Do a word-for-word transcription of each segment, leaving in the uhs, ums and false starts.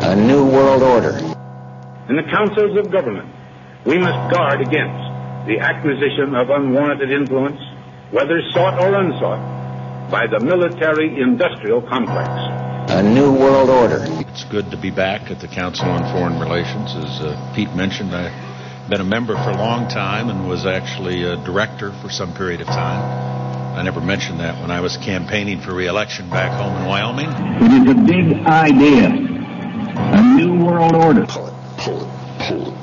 A new world order. In the councils of government, we must guard against the acquisition of unwarranted influence, whether sought or unsought, by the military-industrial complex. A new world order. It's good to be back at the Council on Foreign Relations. As uh, Pete mentioned, I've been a member for a long time and was actually a director for some period of time. I never mentioned that when I was campaigning for re-election back home in Wyoming. It is a big idea. A new world order. Pull it, pull it, pull it.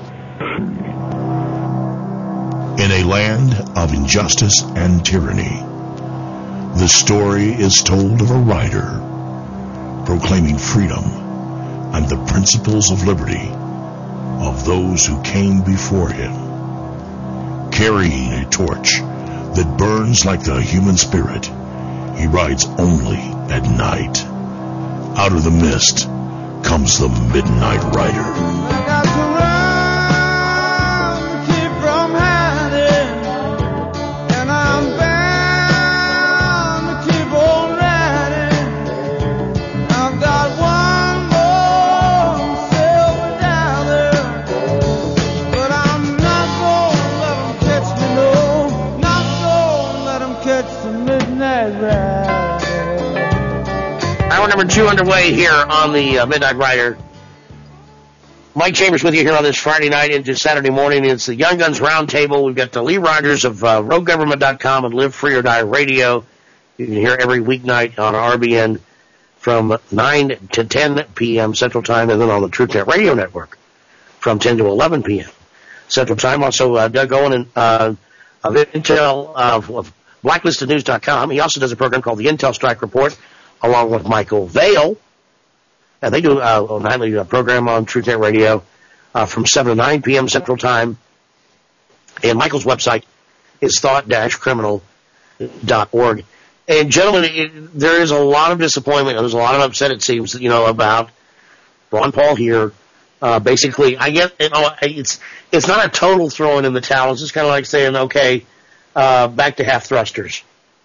In a land of injustice and tyranny, the story is told of a rider proclaiming freedom and the principles of liberty of those who came before him, carrying a torch that burns like the human spirit. He rides only at night. Out of the mist comes the Midnight Rider. Hour number two underway here on the uh, Midnight Rider. Mike Chambers with you here on this Friday night into Saturday morning. It's the Young Guns Roundtable. We've got the Lee Rogers of uh, rogue government dot com and Live Free or Die Radio. You can hear every weeknight on R B N from nine to ten p.m. Central Time, and then on the TruthNet Radio Network from ten to eleven p.m. Central Time. Also, uh, Doug Owen and, uh, of Intel uh, of Blacklisted News dot com. He also does a program called the Intel Strike Report, along with Michael Vale. And they do uh, a nightly uh, program on TruthNet Radio uh, from seven to nine p.m. Central Time. And Michael's website is thought dash criminal dot org. And gentlemen, it, there is a lot of disappointment. There's a lot of upset, it seems, you know, about Ron Paul here. Uh, basically, I get, you know, it's, it's not a total throwing in the towel. It's just kind of like saying, okay, uh, back to half thrusters.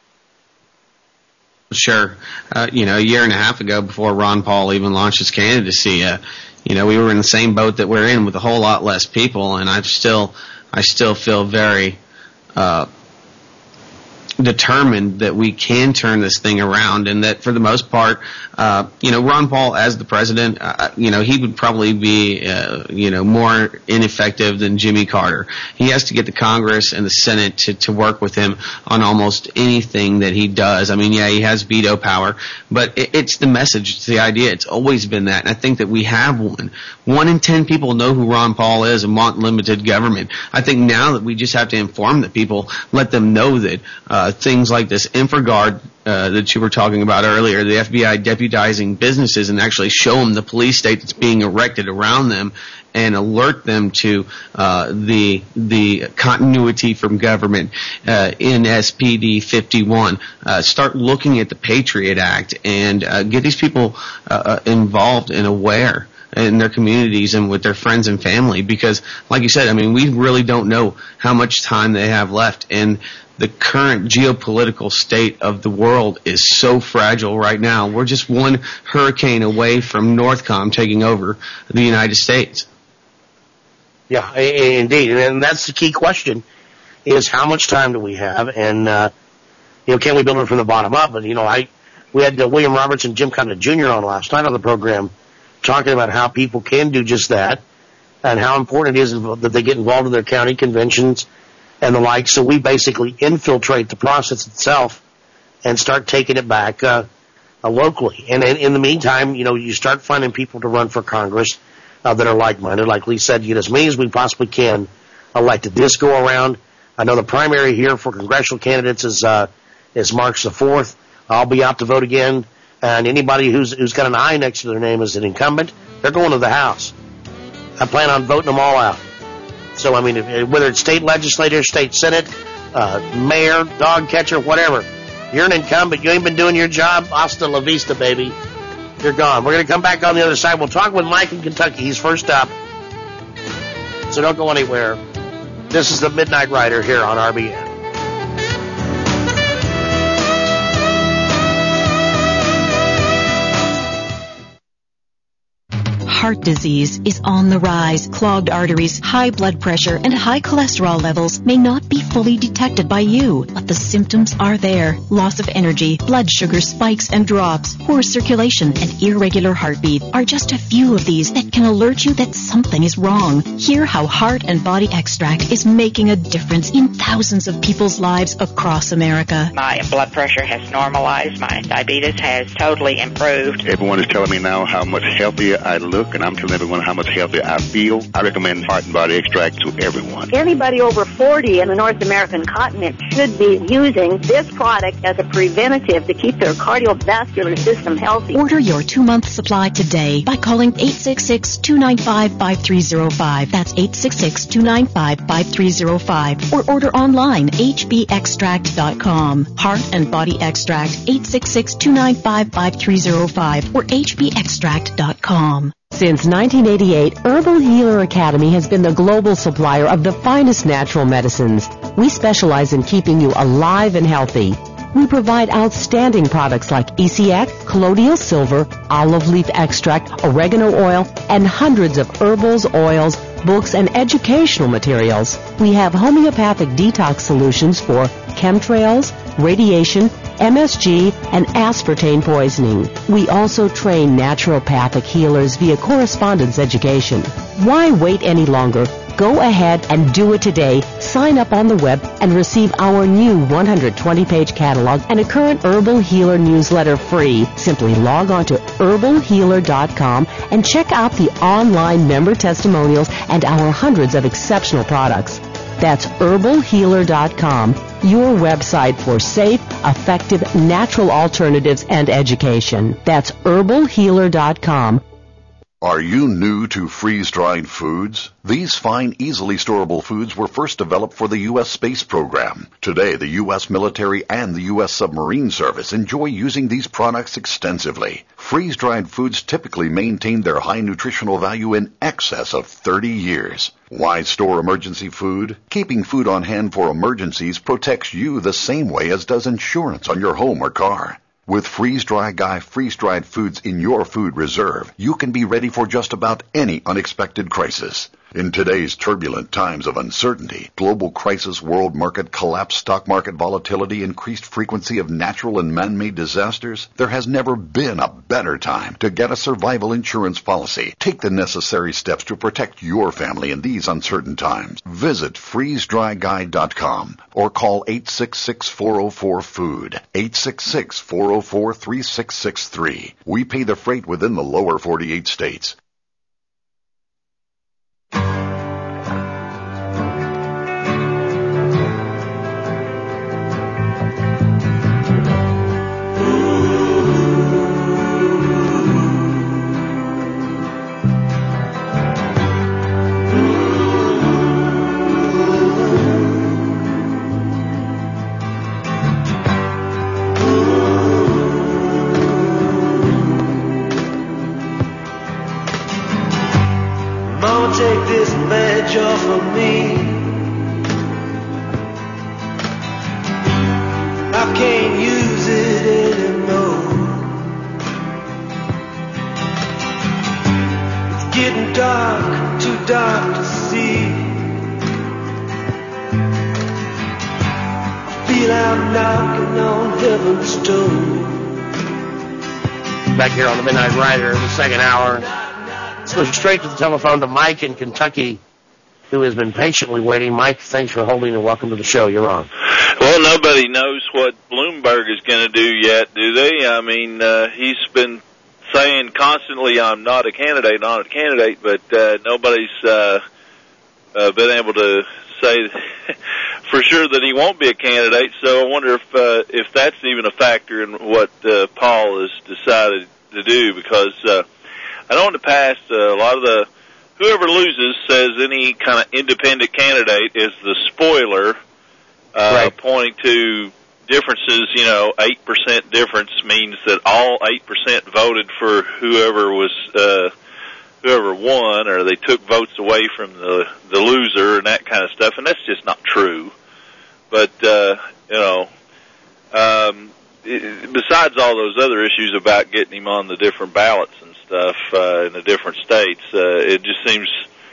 Sure. Uh, you know, a year and a half ago, before Ron Paul even launched his candidacy, uh, you know, we were in the same boat that we're in with a whole lot less people, and I still, I still feel very, uh, determined that we can turn this thing around, and that for the most part, uh, you know, Ron Paul as the president, uh, you know, he would probably be, uh, you know, more ineffective than Jimmy Carter. He has to get the Congress and the Senate to, to work with him on almost anything that he does. I mean, yeah, he has veto power, but it, it's the message, it's the idea. It's always been that, and I think that we have one. One in ten people know who Ron Paul is and want limited government. I think now that we just have to inform the people, let them know that, uh, things like this InfraGard uh, that you were talking about earlier, the F B I deputizing businesses and actually show them the police state that's being erected around them and alert them to uh, the the continuity from government uh, in S P D fifty-one. Uh, start looking at the Patriot Act and uh, get these people uh, involved and aware in their communities and with their friends and family, because like you said, I mean, we really don't know how much time they have left, and the current geopolitical state of the world is so fragile right now. We're just one hurricane away from Northcom taking over the United States. Yeah, indeed. And that's the key question, is how much time do we have? And, uh, you know, can we build it from the bottom up? But, you know, I, we had uh, William Roberts and Jim Condon Junior on last night on the program talking about how people can do just that and how important it is that they get involved in their county conventions and the like. So we basically infiltrate the process itself and start taking it back uh, uh, locally. And in, in the meantime, you know, you start finding people to run for Congress uh, that are like-minded. Like Lee said, get as many as we possibly can elected. This go around, I know the primary here for congressional candidates is uh, is March the fourth. I'll be out to vote again. And anybody who's who's got an I next to their name as an incumbent, they're going to the House. I plan on voting them all out. So, I mean, if, whether it's state legislature, state senate, uh, mayor, dog catcher, whatever, you're an incumbent. You ain't been doing your job. Hasta la vista, baby. You're gone. We're going to come back on the other side. We'll talk with Mike in Kentucky. He's first up. So don't go anywhere. This is the Midnight Rider here on R B N. heart disease is on the rise. Clogged arteries, high blood pressure, and high cholesterol levels may not be fully detected by you, but the symptoms are there. Loss of energy, blood sugar spikes and drops, poor circulation, and irregular heartbeat are just a few of these that can alert you that something is wrong. Hear how Heart and Body Extract is making a difference in thousands of people's lives across America. My blood pressure has normalized. My diabetes has totally improved. Everyone is telling me now how much healthier I look, and I'm telling everyone how much healthier I feel. I recommend Heart and Body Extract to everyone. Anybody over forty in the North American continent should be using this product as a preventative to keep their cardiovascular system healthy. Order your two-month supply today by calling eight six six, two nine five, five three zero five. That's eight six six, two nine five, five three zero five. Or order online, h b extract dot com. Heart and Body Extract, eight six six, two nine five, five three zero five or h b extract dot com. Since nineteen eighty-eight, Herbal Healer Academy has been the global supplier of the finest natural medicines. We specialize in keeping you alive and healthy. We provide outstanding products like E C X, colloidal silver, olive leaf extract, oregano oil, and hundreds of herbals, oils, books, and educational materials. We have homeopathic detox solutions for chemtrails, radiation, M S G, and aspartame poisoning. We also train naturopathic healers via correspondence education. Why wait any longer? Go ahead and do it today. Sign up on the web and receive our new one hundred twenty page catalog and a current Herbal Healer newsletter free. Simply log on to herbal healer dot com and check out the online member testimonials and our hundreds of exceptional products. That's herbal healer dot com, your website for safe, effective, natural alternatives and education. That's herbal healer dot com. Are you new to freeze-dried foods? These fine, easily storable foods were first developed for the U S space program. Today, the U S military and the U S submarine service enjoy using these products extensively. Freeze-dried foods typically maintain their high nutritional value in excess of thirty years. Why store emergency food? Keeping food on hand for emergencies protects you the same way as does insurance on your home or car. With Freeze-Dry Guy freeze-dried foods in your food reserve, you can be ready for just about any unexpected crisis. In today's turbulent times of uncertainty, global crisis, world market collapse, stock market volatility, increased frequency of natural and man-made disasters, there has never been a better time to get a survival insurance policy. Take the necessary steps to protect your family in these uncertain times. Visit freeze dry guy dot com or call eight six six, four oh four, food, eight six six, four oh four, three six six three. We pay the freight within the lower forty-eight states. Take this badge off of me. I can't use it anymore. It's getting dark, too dark to see. I feel I'm knocking on heaven's door. Back here on the Midnight Rider, the second hour. Let's go straight to the telephone to Mike in Kentucky, who has been patiently waiting. Mike, thanks for holding and welcome to the show. You're on. Well, nobody knows what Bloomberg is going to do yet, do they? I mean, uh, he's been saying constantly, I'm not a candidate, not a candidate, but uh, nobody's uh, uh, been able to say for sure that he won't be a candidate. So I wonder if uh, if that's even a factor in what uh, Paul has decided to do, because uh, I know in the past, uh, a lot of the, whoever loses says any kind of independent candidate is the spoiler, uh, right. Pointing to differences, you know, eight percent difference means that all eight percent voted for whoever was, uh, whoever won, or they took votes away from the, the loser and that kind of stuff, and that's just not true. But, uh, you know, um, it, besides all those other issues about getting him on the different ballots and stuff, stuff uh, in the different states. Uh, it just seems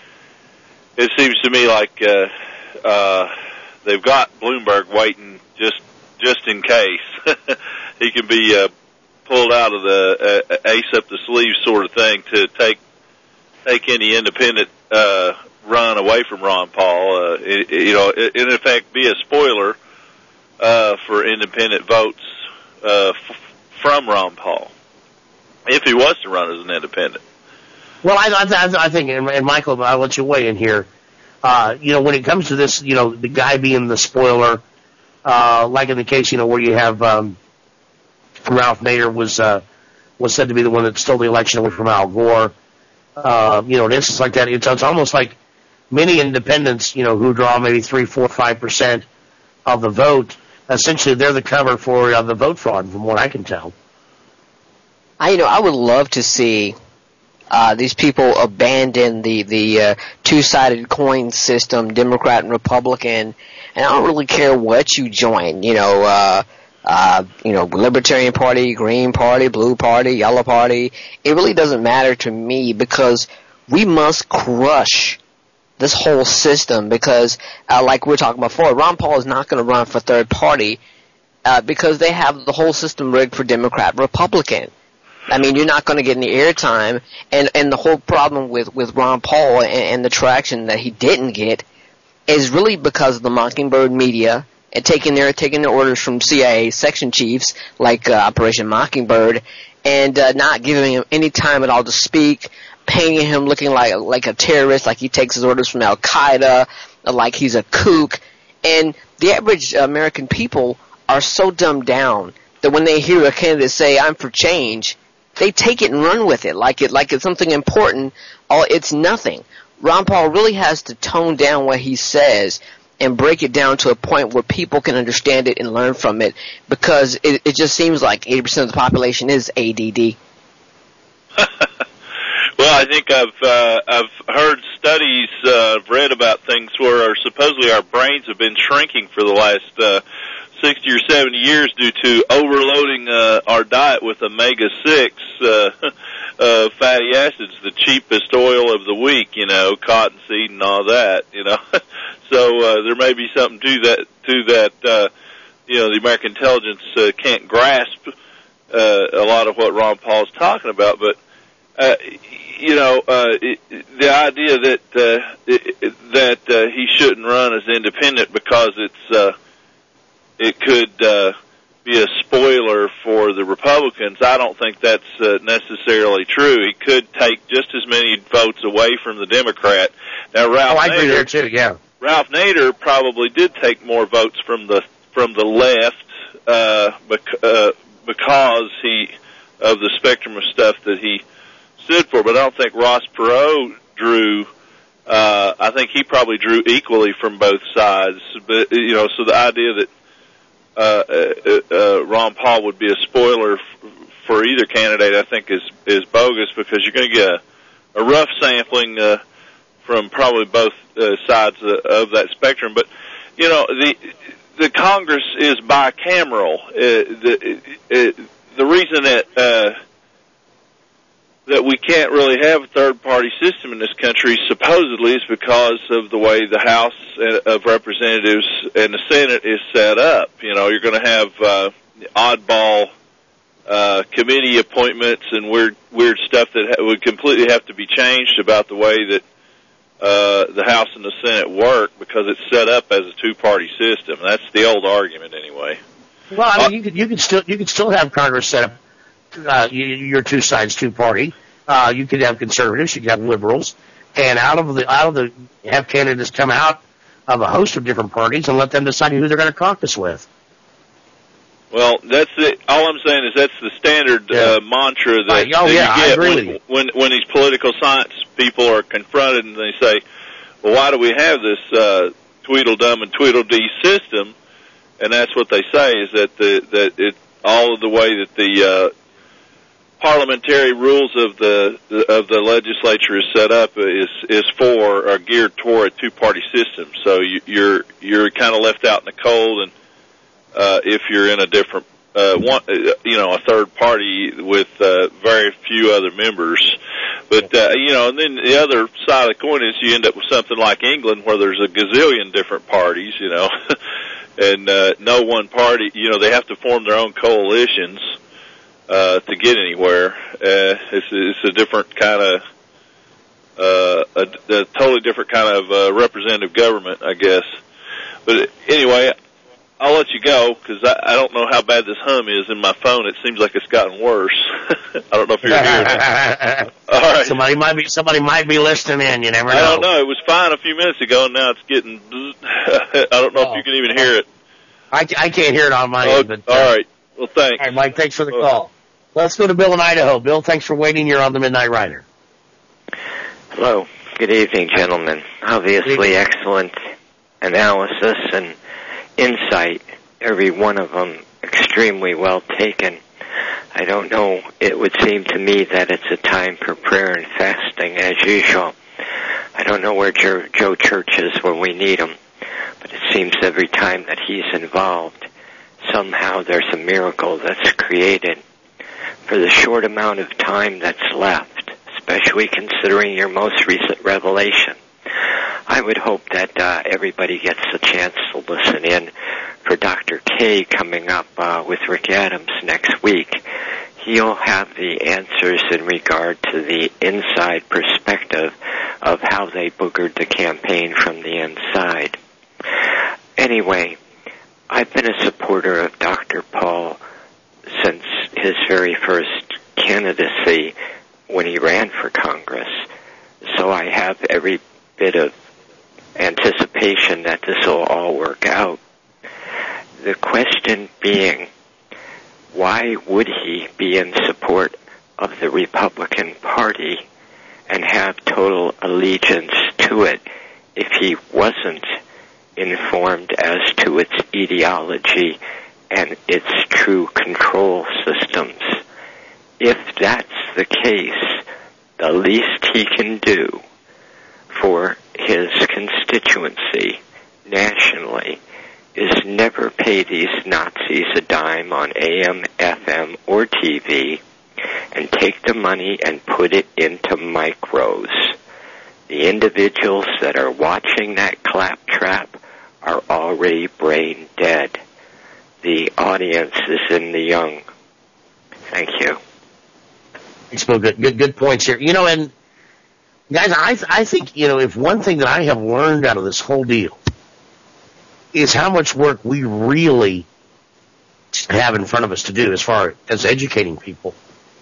it seems to me like uh, uh, they've got Bloomberg waiting just just in case he can be uh, pulled out of the uh, ace up the sleeve sort of thing to take take any independent uh, run away from Ron Paul. Uh, it, you know, in effect, be a spoiler uh, for independent votes uh, f- from Ron Paul if he was to run as an independent. Well, I, I, I think, and Michael, I'll let you weigh in here. Uh, you know, when it comes to this, you know, the guy being the spoiler, uh, like in the case, you know, where you have um, Ralph Nader was uh, was said to be the one that stole the election away from Al Gore. Uh, you know, an instance like that, it's, it's almost like many independents, you know, who draw maybe three, four, five percent of the vote. Essentially, they're the cover for uh, the vote fraud, from what I can tell. I, you know, I would love to see uh, these people abandon the the uh, two-sided coin system, Democrat and Republican, and I don't really care what you join. You know, uh, uh, you know, Libertarian Party, Green Party, Blue Party, Yellow Party. It really doesn't matter to me because we must crush this whole system because, uh, like we were talking about before, Ron Paul is not going to run for third party uh, because they have the whole system rigged for Democrat and Republican. I mean, you're not going to get any airtime, and and the whole problem with with Ron Paul and, and the traction that he didn't get is really because of the Mockingbird media and taking their taking their orders from C I A section chiefs like uh, Operation Mockingbird, and uh, not giving him any time at all to speak, painting him looking like like a terrorist, like he takes his orders from Al Qaeda, like he's a kook, and the average American people are so dumbed down that when they hear a candidate say "I'm for change," they take it and run with it like it like it's something important. Oh, it's nothing. Ron Paul really has to tone down what he says and break it down to a point where people can understand it and learn from it, because it, it just seems like eighty percent of the population is A D D. Well, I think I've uh, I've heard studies, uh, I've read about things where supposedly our brains have been shrinking for the last uh, sixty or seventy years due to overloading uh, our diet with omega six uh, uh, fatty acids, the cheapest oil of the week, you know, cottonseed and all that, you know. So uh, there may be something to that, to that. Uh, you know, the American intelligence uh, can't grasp uh, a lot of what Ron Paul's talking about, but uh, you know, uh, it, the idea that uh, it, that uh, he shouldn't run as independent because it's uh, it could uh, be a spoiler for the Republicans, I don't think that's uh, necessarily true. He could take just as many votes away from the Democrat. Now, Ralph oh, I agree Nader, there too. Yeah, Ralph Nader probably did take more votes from the from the left uh, bec- uh, because he of the spectrum of stuff that he stood for. But I don't think Ross Perot drew. Uh, I think he probably drew equally from both sides. But you know, so the idea that Uh, uh, uh, Ron Paul would be a spoiler f- for either candidate, I think, is is bogus, because you're going to get a, a rough sampling uh, from probably both uh, sides uh, of that spectrum. But you know, the the Congress is bicameral. Uh, the uh, the reason that uh, that we can't really have a third party system in this country supposedly is because of the way the House of Representatives and the Senate is set up. You know, you're going to have uh, oddball uh, committee appointments and weird weird stuff that ha- would completely have to be changed about the way that uh, the House and the Senate work, because it's set up as a two party system. That's the old argument, anyway. Well, I mean, you could you could still you could still have Congress set up uh, your two sides, two party. Uh, you could have conservatives, you could have liberals, and out of the out of the have candidates come out of a host of different parties and let them decide who they're going to caucus with. Well, that's it. All I'm saying is that's the standard yeah. uh, mantra that, uh, oh, that yeah, you get I agree when, with you. when when these political science people are confronted and they say, "Well, why do we have this uh, Tweedledum and Tweedledee system?" And that's what they say, is that the that it all of the way that the uh, parliamentary rules of the of the legislature is set up is is for or geared toward a two party system. So you, you're you're kind of left out in the cold, and uh, if you're in a different uh, one, uh, you know, a third party with uh, very few other members. But, uh, you know, and then the other side of the coin is you end up with something like England where there's a gazillion different parties, you know, and uh, no one party, you know, they have to form their own coalitions uh, to get anywhere. Uh, it's, it's a different kind of, uh, a, a totally different kind of uh, representative government, I guess. But anyway, I'll let you go because I, I don't know how bad this hum is in my phone. It seems like it's gotten worse. I don't know if you're hearing it. All right. Somebody might be somebody might be listening in. You never know. I don't know. It was fine a few minutes ago, and now it's getting. I don't know oh. if you can even hear it. I, I can't hear it on my oh, end. But, uh, all right. Well, thanks. All right, Mike. Thanks for the well, call. Let's go to Bill in Idaho. Bill, thanks for waiting. You're on the Midnight Rider. Hello. Good evening, gentlemen. Obviously, evening. Excellent analysis and insight. Every one of them extremely well taken. I don't know. It would seem to me that it's a time for prayer and fasting, as usual. I don't know where Joe, Joe Church is when we need him, but it seems every time that he's involved, somehow there's a miracle that's created. For the short amount of time that's left, especially considering your most recent revelation, I would hope that uh, everybody gets a chance to listen in for Doctor K coming up uh, with Rick Adams next week. He'll have the answers in regard to the inside perspective of how they boogered the campaign from the inside. Anyway, I've been a supporter of Doctor Paul since his very first candidacy when he ran for Congress, so I have every bit of anticipation that this will all work out. The question being, why would he be in support of the Republican Party and have total allegiance to it if he wasn't informed as to its ideology and its true control systems? If that's the case, the least he can do for his constituency nationally is never pay these Nazis a dime on A M, F M, or T V and take the money and put it into micros. The individuals that are watching that claptrap are already brain dead. The audience is in the young. Thank you. Thanks, Bill. Good, good, good points here. You know, and guys, I, I think, you know, if one thing that I have learned out of this whole deal is how much work we really have in front of us to do as far as educating people.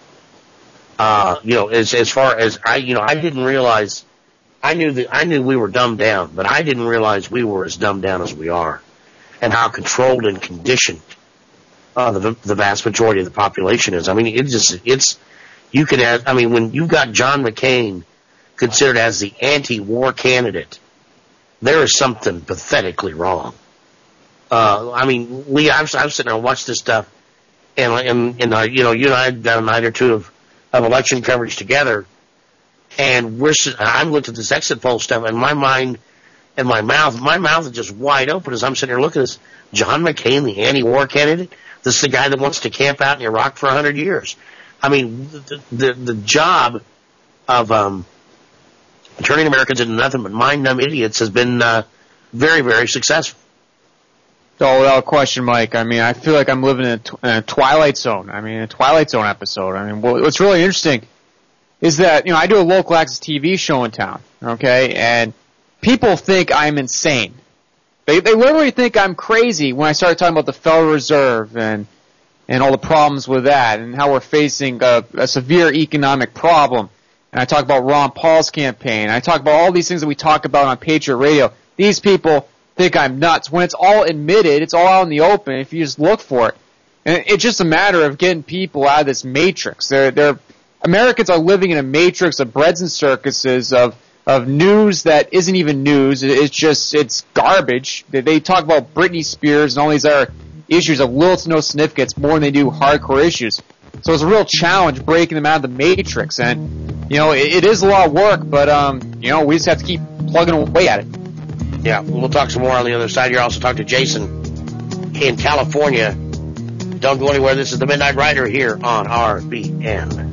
Uh, you know, as, as far as I, you know, I didn't realize, I knew that, I knew we were dumbed down, but I didn't realize we were as dumbed down as we are and how controlled and conditioned, uh, the, the vast majority of the population is. I mean, it's just, it's, you can have, I mean, when you've got John McCain considered as the anti-war candidate, there is something pathetically wrong. Uh, I mean, Lee, I've, I've sitting there and watched this stuff, and, and, and uh, you know, you and I have done a night or two of, of election coverage together, and we're, I'm looking at this exit poll stuff, and my mind and my mouth, my mouth is just wide open as I'm sitting here looking at this. John McCain, the anti-war candidate? This is the guy that wants to camp out in Iraq for a hundred years. I mean, the, the, the job of, um, turning Americans into nothing but mind-numb idiots has been, uh, very, very successful. Oh, without question, Mike. I mean, I feel like I'm living in a, tw- in a Twilight Zone. I mean, a Twilight Zone episode. I mean, what's really interesting is that, you know, I do a local access T V show in town, okay, and people think I'm insane. They they literally think I'm crazy when I start talking about the Federal Reserve and and all the problems with that and how we're facing a, a severe economic problem. And I talk about Ron Paul's campaign. I talk about all these things that we talk about on Patriot Radio. These people think I'm nuts. When it's all admitted, it's all out in the open if you just look for it. And it's just a matter of getting people out of this matrix. They're, they're, Americans are living in a matrix of breads and circuses, of, of news that isn't even news. It's just, it's garbage. They, they talk about Britney Spears and all these other issues of little to no significance more than they do hardcore issues. So it's a real challenge breaking them out of the matrix. And, you know, it, it is a lot of work, but, um, you know, we just have to keep plugging away at it. Yeah, we'll talk some more on the other side here. Also talk to Jason in California. Don't go anywhere. This is the Midnight Rider here on R B N.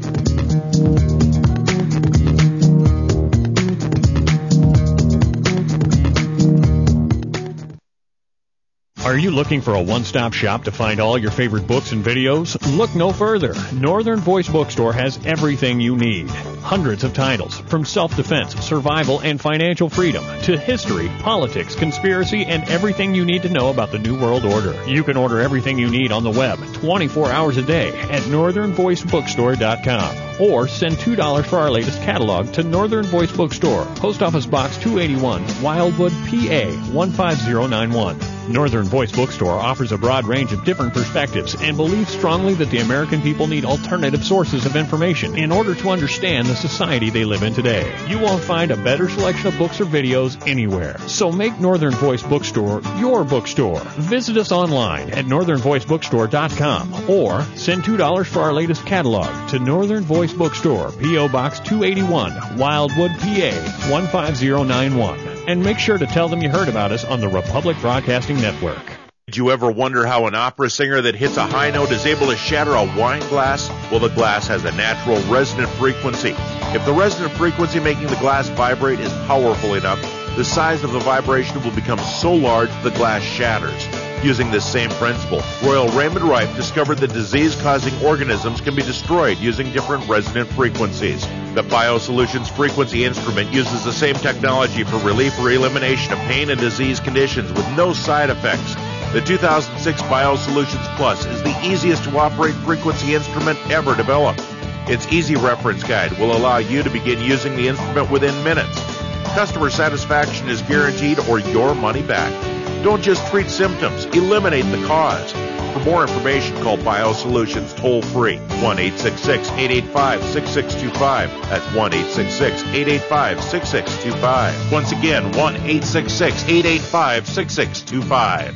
Are you looking for a one-stop shop to find all your favorite books and videos? Look no further. Northern Voice Bookstore has everything you need. Hundreds of titles, from self-defense, survival, and financial freedom, to history, politics, conspiracy, and everything you need to know about the New World Order. You can order everything you need on the web, twenty-four hours a day, at northern voice bookstore dot com. Or send two dollars for our latest catalog to Northern Voice Bookstore, Post Office Box two eighty-one, Wildwood, P A one five zero nine one. Northern Voice Bookstore offers a broad range of different perspectives and believes strongly that the American people need alternative sources of information in order to understand the society they live in today. You won't find a better selection of books or videos anywhere. So make Northern Voice Bookstore your bookstore. Visit us online at northern voice bookstore dot com or send two dollars for our latest catalog to Northern Voice Bookstore, P O Box two eighty-one, Wildwood, P A one five zero nine one. And make sure to tell them you heard about us on the Republic Broadcasting Network. Did you ever wonder how an opera singer that hits a high note is able to shatter a wine glass? Well, the glass has a natural resonant frequency. If the resonant frequency making the glass vibrate is powerful enough, the size of the vibration will become so large the glass shatters. Using this same principle, Royal Raymond Rife discovered that disease-causing organisms can be destroyed using different resonant frequencies. The BioSolutions Frequency Instrument uses the same technology for relief or elimination of pain and disease conditions with no side effects. The two thousand six BioSolutions Plus is the easiest to operate frequency instrument ever developed. Its easy reference guide will allow you to begin using the instrument within minutes. Customer satisfaction is guaranteed or your money back. Don't just treat symptoms, eliminate the cause. For more information, call BioSolutions toll-free, one eight six six, eight eight five, six six two five. That's one eight six six, eight eight five, six six two five. Once again, one eight six six, eight eight five, six six two five.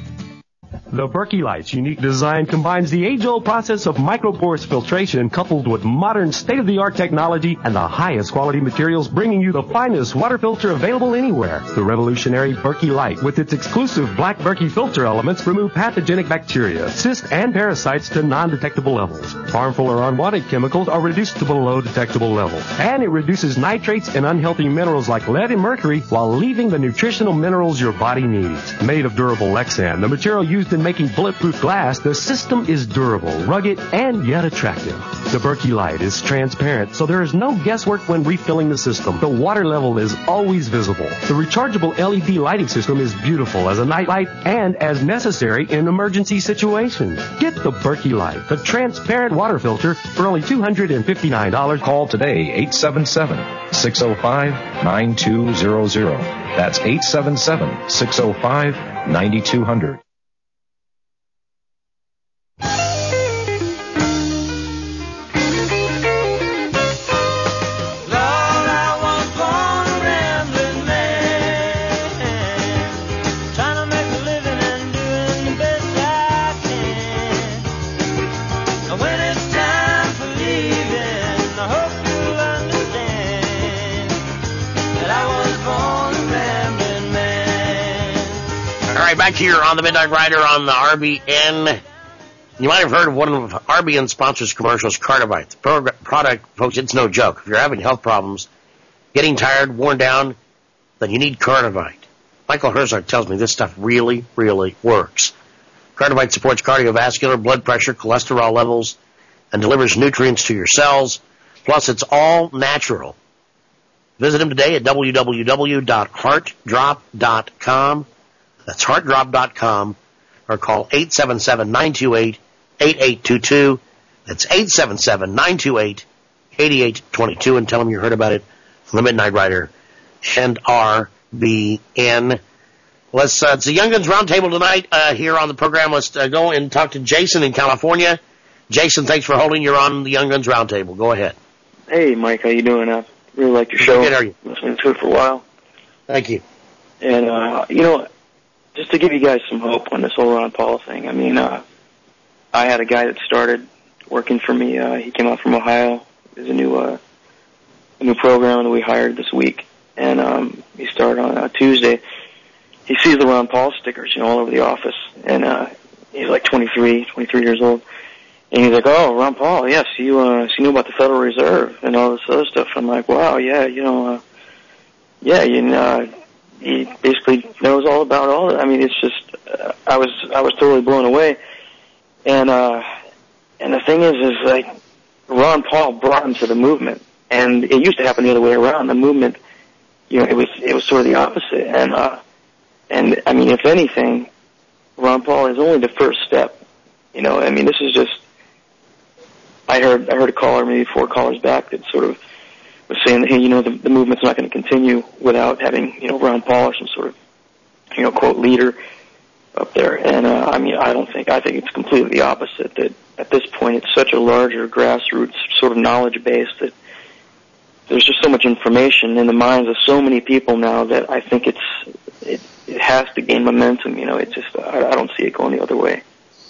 The Berkey Light's unique design combines the age-old process of microporous filtration coupled with modern state-of-the-art technology and the highest quality materials, bringing you the finest water filter available anywhere. The revolutionary Berkey Light, with its exclusive black Berkey filter elements, remove pathogenic bacteria, cysts, and parasites to non-detectable levels. Harmful or unwanted chemicals are reduced to below detectable levels. And it reduces nitrates and unhealthy minerals like lead and mercury while leaving the nutritional minerals your body needs. Made of durable Lexan, the material used in making bulletproof glass, the system is durable, rugged, and yet attractive. The Berkey Light is transparent, so there is no guesswork when refilling the system. The water level is always visible. The rechargeable L E D lighting system is beautiful as a night light and as necessary in emergency situations. Get the Berkey Light, the transparent water filter, for only two hundred fifty-nine dollars. Call today, eight seven seven, six oh five, nine two zero zero. That's eight seven seven, six oh five, nine two zero zero. Back here on the Midnight Rider on the R B N. You might have heard of one of R B N sponsors commercials, Cardivite. The pro- product, folks, it's no joke. If you're having health problems, getting tired, worn down, then you need Cardivite. Michael Herzog tells me this stuff really, really works. Cardivite supports cardiovascular, blood pressure, cholesterol levels, and delivers nutrients to your cells. Plus, it's all natural. Visit him today at w w w dot heart drop dot com. That's heart drop dot com, or call eight seven seven, nine two eight, eight eight two two. That's eight seven seven, nine two eight, eight eight two two, and tell them you heard about it from the Midnight Rider and R B N. Let's, uh, it's the Young Guns Roundtable tonight uh, here on the program. Let's uh, go and talk to Jason in California. Jason, thanks for holding. You're on the Young Guns Roundtable. Go ahead. Hey, Mike, how you doing? I really like your show. How good are you? Listening to it for a while. Thank you. And, uh, you know, just to give you guys some hope on this whole Ron Paul thing, I mean, uh, I had a guy that started working for me. Uh, he came out from Ohio. There's a new, uh, a new program that we hired this week, and um, he started on uh, Tuesday. He sees the Ron Paul stickers, you know, all over the office, and uh, he's like twenty-three, twenty-three years old. And he's like, oh, Ron Paul, yes, you, uh, so you know about the Federal Reserve and all this other stuff. I'm like, wow, yeah, you know, uh, yeah, you know, uh, he basically knows all about all that. I mean, it's just, uh, I was, I was totally blown away. And, uh, and the thing is, is like, Ron Paul brought him to the movement. And it used to happen the other way around. The movement, you know, it was, it was sort of the opposite. And, uh, and I mean, if anything, Ron Paul is only the first step. You know, I mean, this is just, I heard I heard a caller, maybe four callers back, that sort of was saying that, hey, you know, the, the movement's not going to continue without having, you know, Ron Paul or some sort of, you know, quote, leader up there. And, uh, I mean, I don't think, I think it's completely the opposite, that at this point it's such a larger grassroots sort of knowledge base that there's just so much information in the minds of so many people now that I think it's, it, it has to gain momentum. You know, it's just, I, I don't see it going the other way.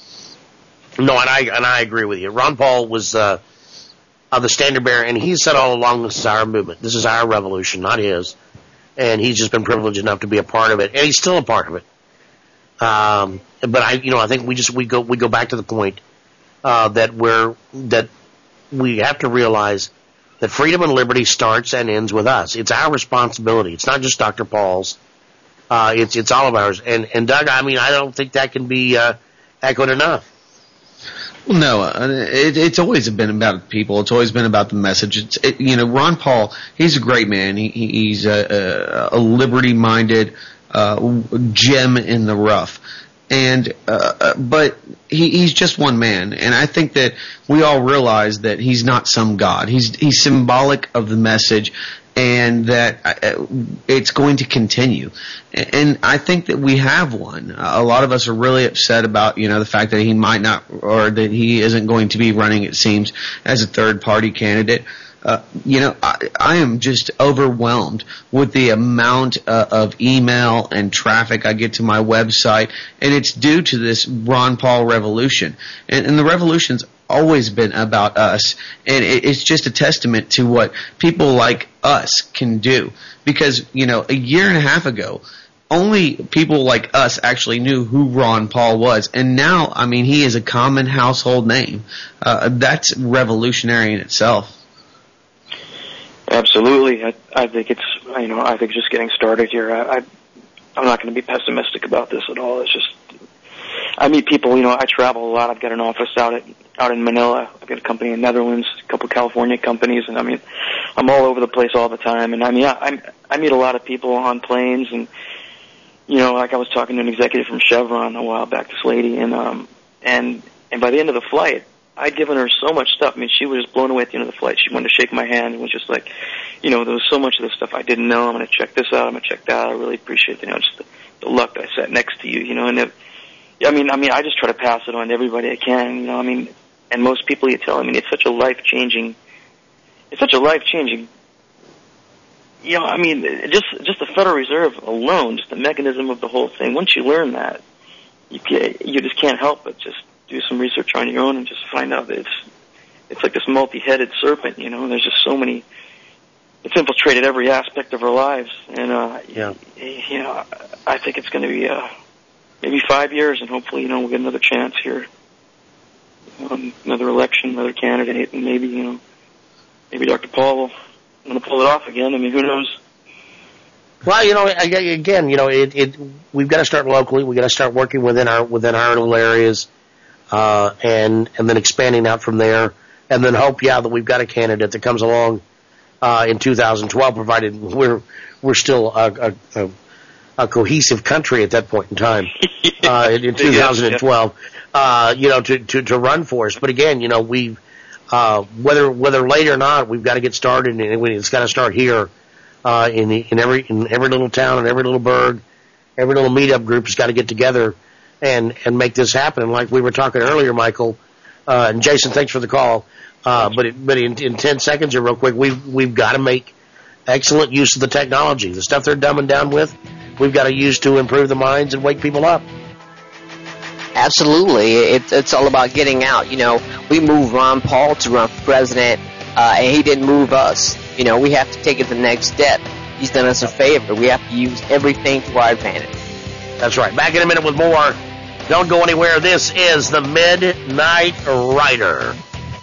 No, and I and I agree with you. Ron Paul was uh, uh, the standard bearer, and he said all along, this is our movement. This is our revolution, not his. And he's just been privileged enough to be a part of it, and he's still a part of it. Um, but I, you know, I think we just we go we go back to the point uh, that we're that we have to realize that freedom and liberty starts and ends with us. It's our responsibility. It's not just Doctor Paul's. Uh, it's it's all of ours. And and Doug, I mean, I don't think that can be uh, echoed enough. Well, no, it, it's always been about people. It's always been about the message. It's, it, you know, Ron Paul, he's a great man. He, he's a, a, a liberty-minded uh, gem in the rough. And, uh, but he, he's just one man. And I think that we all realize that he's not some god. He's, he's symbolic of the message, and that it's going to continue. And I think that we have one. A lot of us are really upset about, you know, the fact that he might not, or that he isn't going to be running, it seems, as a third party candidate. Uh, you know, I, I am just overwhelmed with the amount uh, of email and traffic I get to my website, and it's due to this Ron Paul revolution. And, and the revolution's always been about us, and it, it's just a testament to what people like us can do. Because, you know, a year and a half ago, only people like us actually knew who Ron Paul was, and now, I mean, he is a common household name. Uh, that's revolutionary in itself. Absolutely. I, I think it's, you know, I think it's just getting started here. I, I, I'm not going to be pessimistic about this at all. It's just, I meet people, you know, I travel a lot. I've got an office out at, out in Manila. I've got a company in the Netherlands, a couple of California companies, and I mean, I'm all over the place all the time. And I mean, I, I, I meet a lot of people on planes, and, you know, like I was talking to an executive from Chevron a while back, this lady, and, um, and, and by the end of the flight, I'd given her so much stuff. I mean, she was just blown away at the end of the flight. She wanted to shake my hand and was just like, you know, there was so much of this stuff I didn't know. I'm going to check this out. I'm going to check that out. I really appreciate, you know, just the, the luck that I sat next to you, you know. And it, I mean, I mean, I just try to pass it on to everybody I can, you know. I mean, and most people you tell, I mean, it's such a life changing, it's such a life changing. You know, I mean, just just the Federal Reserve alone, just the mechanism of the whole thing. Once you learn that, you can, you just can't help but just do some research on your own and just find out that it's it's like this multi-headed serpent, you know. There's just so many. It's infiltrated every aspect of our lives, and uh, yeah, you know, I think it's going to be uh, maybe five years, and hopefully, you know, we'll get another chance here, um, another election, another candidate, and maybe, you know, maybe Doctor Paul will want to pull it off again. I mean, who knows? Well, you know, again, you know, it, it we've got to start locally. We've got to start working within our within our little areas. Uh, and, and then expanding out from there, and then hope, yeah, that we've got a candidate that comes along, uh, in two thousand twelve, provided we're, we're still a, a, a cohesive country at that point in time, uh, in, in two thousand twelve, uh, you know, to, to, to run for us. But again, you know, we, uh, whether, whether late or not, we've got to get started, and it's got to start here, uh, in the, in every, in every little town and every little burg, every little meetup group has got to get together and and make this happen. And like we were talking earlier, Michael, uh, and Jason, thanks for the call. Uh, but it, but in, in ten seconds here, real quick, we've we've got to make excellent use of the technology. The stuff they're dumbing down with, we've got to use to improve the minds and wake people up. Absolutely, it, it's all about getting out. You know, we moved Ron Paul to run for president, uh, and he didn't move us. You know, we have to take it the next step. He's done us a favor. We have to use everything to our advantage. That's right. Back in a minute with more Don't go anywhere. This is the Midnight Rider.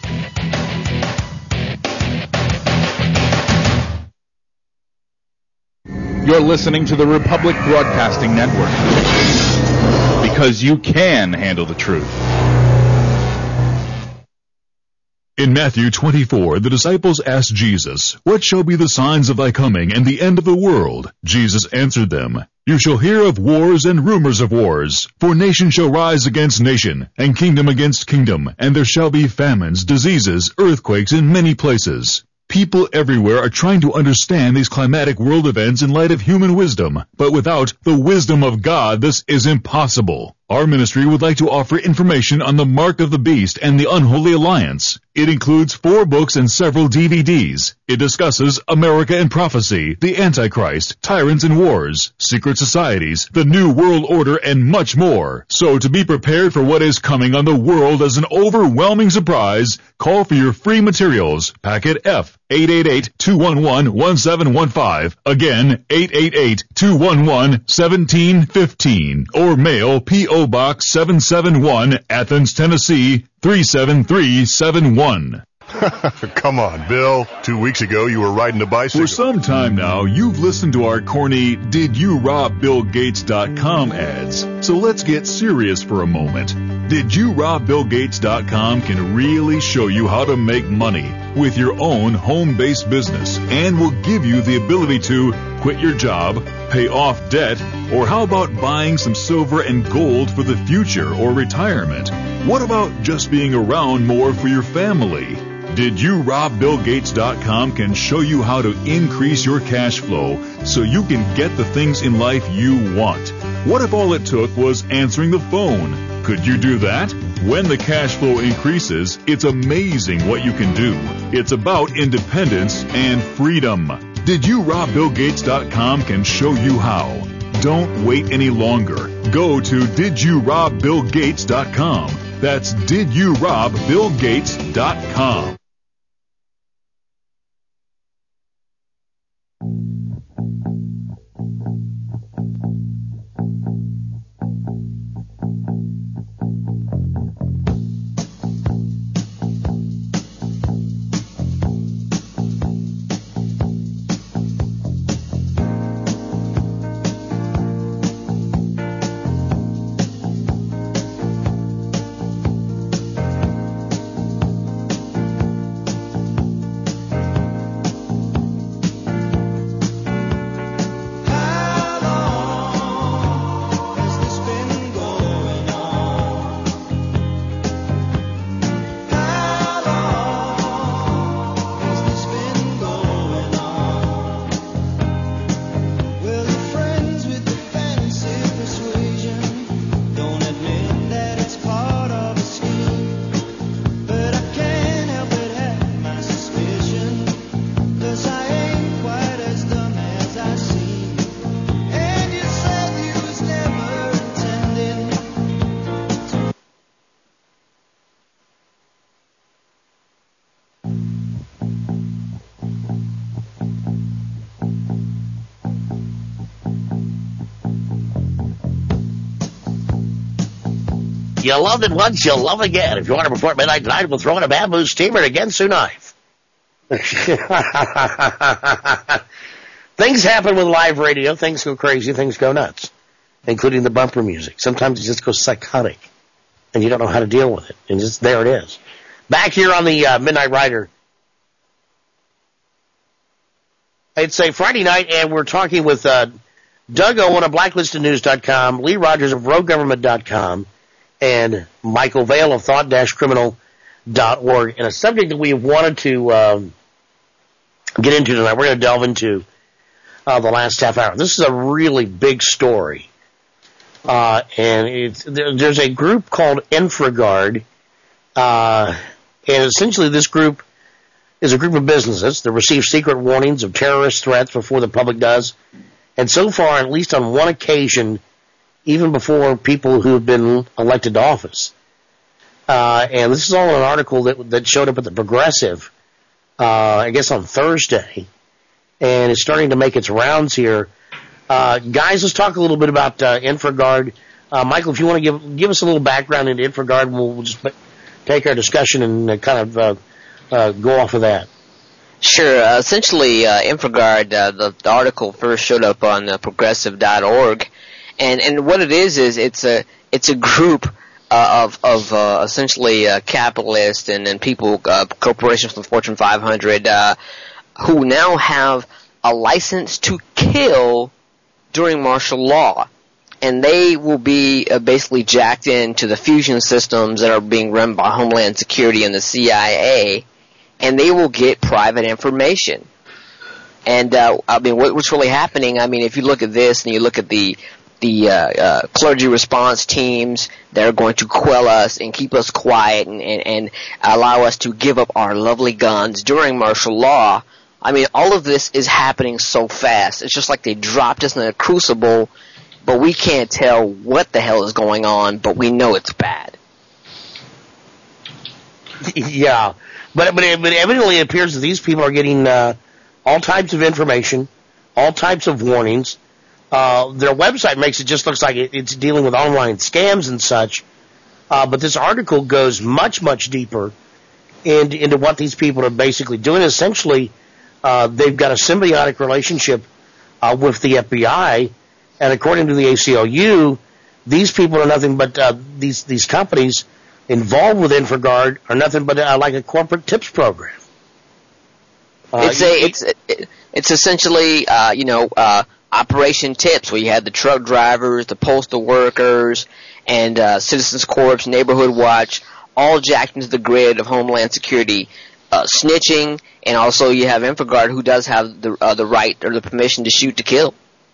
You're listening to the Republic Broadcasting Network. Because you can handle the truth. In Matthew twenty-four, the disciples asked Jesus, "What shall be the signs of thy coming and the end of the world?" Jesus answered them, "You shall hear of wars and rumors of wars. For nation shall rise against nation, and kingdom against kingdom, and there shall be famines, diseases, earthquakes in many places." People everywhere are trying to understand these climatic world events in light of human wisdom, but without the wisdom of God, this is impossible. Our ministry would like to offer information on the Mark of the Beast and the Unholy Alliance. It includes four books and several D V Ds. It discusses America and prophecy, the Antichrist, tyrants and wars, secret societies, the New World Order, and much more. So to be prepared for what is coming on the world as an overwhelming surprise, call for your free materials. Packet F, eight eight eight, two one one, one seven one five. Again, eight eight eight, two one one, one seven one five. Or mail P O Box seven seven one, Athens, Tennessee, three seven three seven one. Come on, Bill. Two weeks ago, you were riding a bicycle. For some time now, you've listened to our corny Did You Rob Bill Gates dot com ads. So let's get serious for a moment. Did You Rob Bill Gates dot com can really show you how to make money with your own home-based business and will give you the ability to quit your job, pay off debt, or how about buying some silver and gold for the future or retirement? What about just being around more for your family? Did You Rob Bill Gates dot com can show you how to increase your cash flow so you can get the things in life you want. What if all it took was answering the phone? Could you do that? When the cash flow increases, it's amazing what you can do. It's about independence and freedom. Did You Rob Bill Gates dot com can show you how. Don't wait any longer. Go to Did You Rob Bill Gates dot com. That's Did You Rob Bill Gates dot com. You loved it once, you'll love again. If you want to report midnight tonight, we'll throw in a bamboo steamer and a Gensu knife. Things happen with live radio. Things go crazy. Things go nuts, including the bumper music. Sometimes it just goes psychotic, and you don't know how to deal with it. And just there it is. Back here on the uh, Midnight Rider. It's a Friday night, and we're talking with uh, Doug Owen of Blacklisted News dot com, Lee Rogers of Rogue Government dot com, and Michael Vale of Thought Criminal dot org. And a subject that we wanted to um, get into tonight, we're going to delve into uh, the last half hour. This is a really big story. Uh, and it's, there, there's a group called Infraguard. Uh, and essentially this group is a group of businesses that receive secret warnings of terrorist threats before the public does. And so far, at least on one occasion, even before people who have been elected to office. Uh, and this is all in an article that that showed up at the Progressive, uh, I guess on Thursday, and it's starting to make its rounds here. Uh, guys, let's talk a little bit about uh, Infraguard. Uh, Michael, if you want to give give us a little background into InfraGard, and we'll, we'll just take our discussion and uh, kind of uh, uh, go off of that. Sure. Uh, essentially, uh, InfraGard, uh, the, the article first showed up on uh, progressive dot org, and and what it is is it's a it's a group uh, of of uh, essentially uh, capitalists and and people, uh, corporations from the Fortune five hundred, uh, who now have a license to kill during martial law. And they will be uh, basically jacked into the fusion systems that are being run by Homeland Security and the C I A, and they will get private information. And uh, I mean, what, what's really happening? I mean, if you look at this and you look at the the uh, uh, clergy response teams that are going to quell us and keep us quiet and, and, and allow us to give up our lovely guns during martial law. I mean, all of this is happening so fast. It's just like they dropped us in a crucible. But we can't tell what the hell is going on, but we know it's bad. Yeah, but but, it, but evidently it appears that these people are getting uh, all types of information, all types of warnings. Uh, their website makes it just looks like it, it's dealing with online scams and such. Uh, but this article goes much, much deeper into, into what these people are basically doing. Essentially, uh, they've got a symbiotic relationship uh, with the F B I. And according to the A C L U, these people are nothing but uh, these these companies involved with InfraGard are nothing but uh, like a corporate tips program. Uh, it's a it's it's essentially uh, you know uh, Operation Tips, where you had the truck drivers, the postal workers, and uh, Citizens Corps, Neighborhood Watch, all jacked into the grid of Homeland Security, uh, snitching, and also you have InfraGard, who does have the uh, the right or the permission to shoot to kill.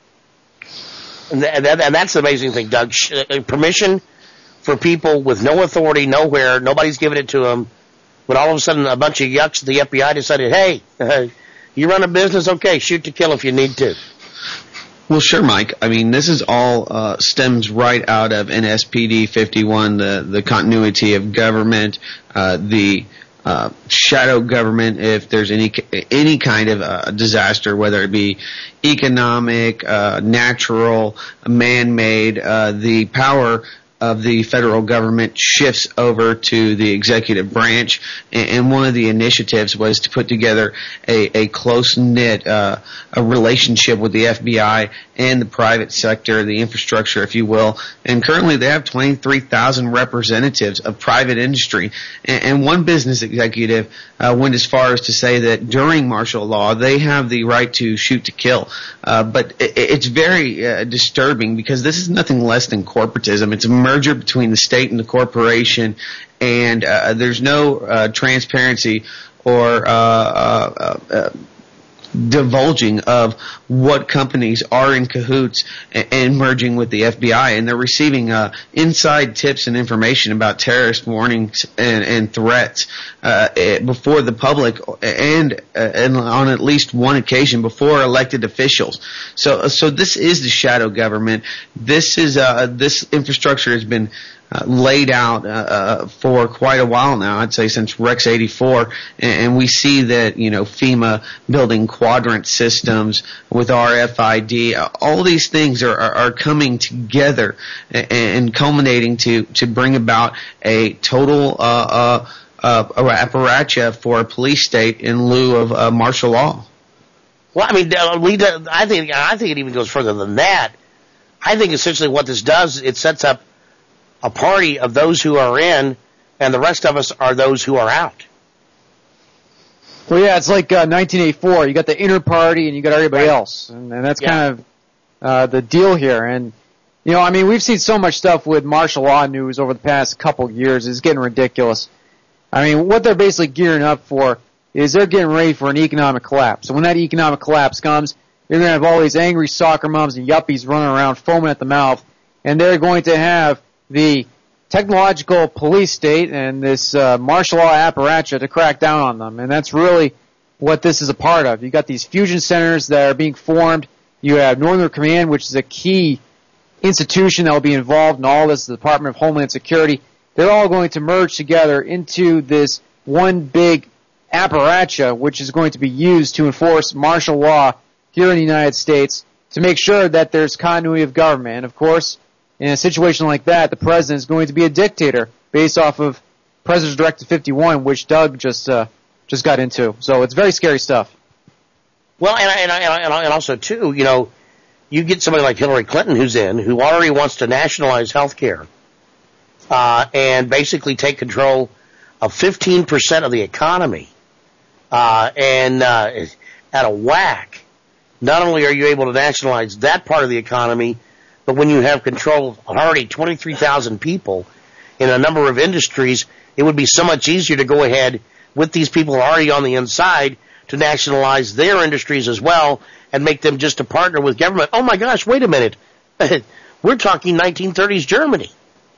And, that, and that's the amazing thing, Doug. Permission for people with no authority, nowhere, nobody's giving it to them. But all of a sudden, a bunch of yucks at the F B I decided, hey, uh, you run a business, okay, shoot to kill if you need to. Well, sure, Mike. I mean, this is all uh, stems right out of N S P D fifty-one, the, the continuity of government, uh, the Uh, shadow government, if there's any any kind of uh, disaster, whether it be economic, uh, natural, man-made, uh, the power of the federal government shifts over to the executive branch, and, and one of the initiatives was to put together a, a close-knit uh, a relationship with the F B I and the private sector, the infrastructure, if you will. And currently they have twenty-three thousand representatives of private industry. And, and one business executive uh, went as far as to say that during martial law they have the right to shoot to kill. Uh, but it, it's very uh, disturbing, because this is nothing less than corporatism. It's a merger between the state and the corporation, and uh, there's no uh, transparency or uh, uh, uh, divulging of what companies are in cahoots and, and merging with the F B I, and they're receiving uh, inside tips and information about terrorist warnings and, and threats uh, before the public, and, uh, and on at least one occasion before elected officials. So, so this is the shadow government. This is uh, this infrastructure has been Uh, laid out uh, uh, for quite a while now. I'd say since Rex eighty-four, and, and we see that, you know, FEMA building quadrant systems with R F I D. All these things are, are, are coming together and, and culminating to, to bring about a total uh, uh, uh, apparatus for a police state in lieu of uh, martial law. Well, I mean, I think I think it even goes further than that. I think essentially what this does, it sets up a party of those who are in, and the rest of us are those who are out. Well, yeah, it's like uh, nineteen eighty-four. You got the inner party, and you got everybody right. else, and, and that's yeah. kind of uh, the deal here. And you know, I mean, we've seen so much stuff with martial law news over the past couple years. It's getting ridiculous. I mean, what they're basically gearing up for is they're getting ready for an economic collapse. And when that economic collapse comes, you're going to have all these angry soccer moms and yuppies running around foaming at the mouth, and they're going to have the technological police state and this uh, martial law apparatus to crack down on them. And that's really what this is a part of. You got these fusion centers that are being formed. You have Northern Command, which is a key institution that will be involved in all this, the Department of Homeland Security. They're all going to merge together into this one big apparatus, which is going to be used to enforce martial law here in the United States to make sure that there's continuity of government. And, of course, in a situation like that, the president is going to be a dictator based off of President's Directive fifty-one, which Doug just uh, just got into. So it's very scary stuff. Well, and, and, and, and also, too, you know, you get somebody like Hillary Clinton who's in, who already wants to nationalize health care uh, and basically take control of fifteen percent of the economy uh, and uh, at a whack. Not only are you able to nationalize that part of the economy, but when you have control of already twenty-three thousand people in a number of industries, it would be so much easier to go ahead with these people already on the inside to nationalize their industries as well and make them just a partner with government. Oh my gosh, wait a minute. We're talking nineteen thirties Germany.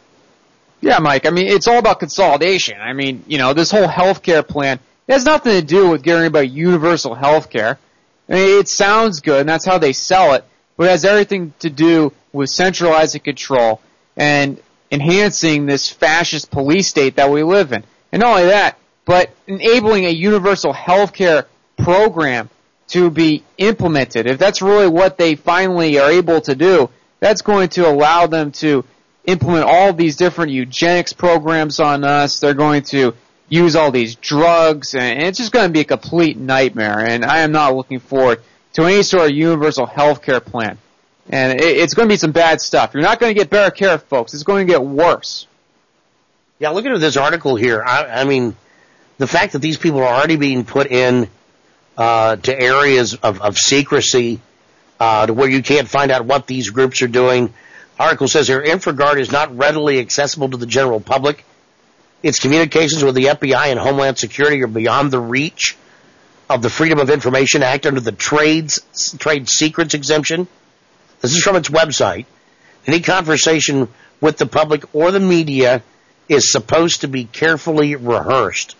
Yeah, Mike, I mean, it's all about consolidation. I mean, you know, this whole healthcare plan, it has nothing to do with getting about universal healthcare. I mean, it sounds good, and that's how they sell it, but it has everything to do with centralizing control and enhancing this fascist police state that we live in. And not only that, but enabling a universal healthcare program to be implemented. If that's really what they finally are able to do, that's going to allow them to implement all these different eugenics programs on us. They're going to use all these drugs, and it's just going to be a complete nightmare. And I am not looking forward to any sort of universal healthcare plan. And it's going to be some bad stuff. You're not going to get better care, folks. It's going to get worse. Yeah, looking at this article here, I, I mean, the fact that these people are already being put in uh, to areas of, of secrecy uh, to where you can't find out what these groups are doing. The article says here, InfraGard is not readily accessible to the general public. Its communications with the F B I and Homeland Security are beyond the reach of the Freedom of Information Act under the Trades, Trade Secrets exemption. This is from its website. Any conversation with the public or the media is supposed to be carefully rehearsed.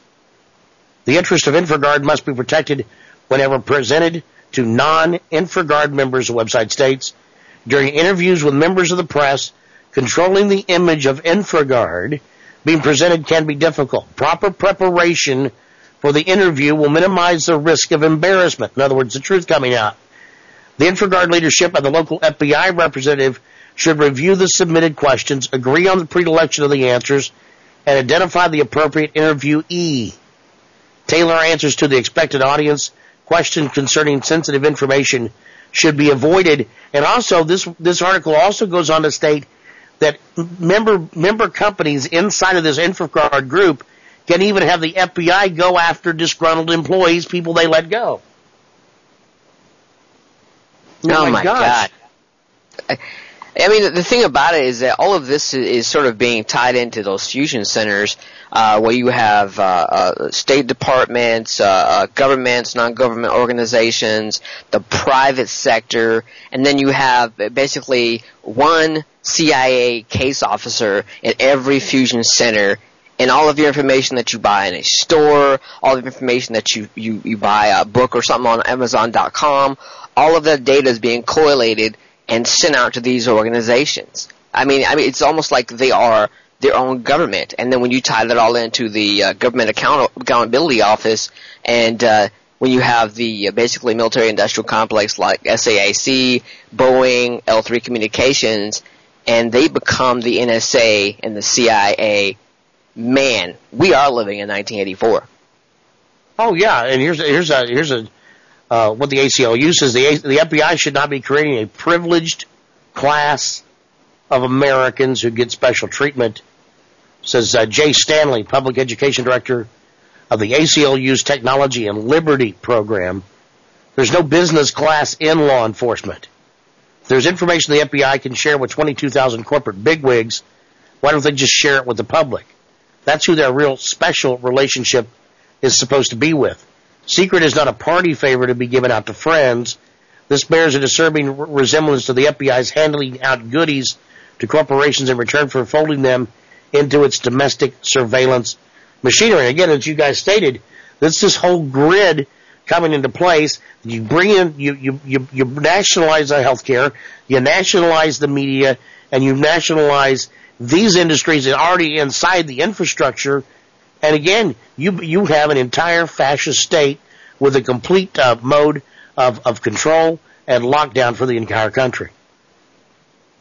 The interest of InfraGard must be protected whenever presented to non-InfraGard members, the website states. During interviews with members of the press, controlling the image of InfraGard being presented can be difficult. Proper preparation for the interview will minimize the risk of embarrassment. In other words, the truth coming out. The InfraGard leadership and the local F B I representative should review the submitted questions, agree on the predilection of the answers, and identify the appropriate interviewee. Tailor answers to the expected audience. Questions concerning sensitive information should be avoided. And also, this this article also goes on to state that member member companies inside of this InfraGard group can even have the F B I go after disgruntled employees, people they let go. Oh, oh my, my God. I, I mean, the thing about it is that all of this is, is sort of being tied into those fusion centers uh, where you have uh, uh, state departments, uh, uh, governments, non-government organizations, the private sector, and then you have basically one C I A case officer in every fusion center. And all of your information that you buy in a store, all of the information that you, you, you buy a book or something on Amazon dot com, all of that data is being collated and sent out to these organizations. I mean, I mean, it's almost like they are their own government. And then when you tie that all into the uh, Government Account- Accountability Office, and uh, when you have the uh, basically military-industrial complex like S A I C, Boeing, L three Communications, and they become the N S A and the C I A. Man, we are living in nineteen eighty-four. Oh yeah, and here's here's a here's a uh, what the A C L U says: the the F B I should not be creating a privileged class of Americans who get special treatment. Says uh, Jay Stanley, Public Education Director of the A C L U's Technology and Liberty Program. There's no business class in law enforcement. If there's information the F B I can share with twenty-two thousand corporate bigwigs, why don't they just share it with the public? That's who their real special relationship is supposed to be with. Secret is not a party favor to be given out to friends. This bears a disturbing resemblance to the F B I's handing out goodies to corporations in return for folding them into its domestic surveillance machinery. Again, as you guys stated, this this whole grid coming into place. You bring in, you you you, you nationalize the healthcare, you nationalize the media, and you nationalize these industries are already inside the infrastructure, and again, you you have an entire fascist state with a complete uh, mode of, of control and lockdown for the entire country.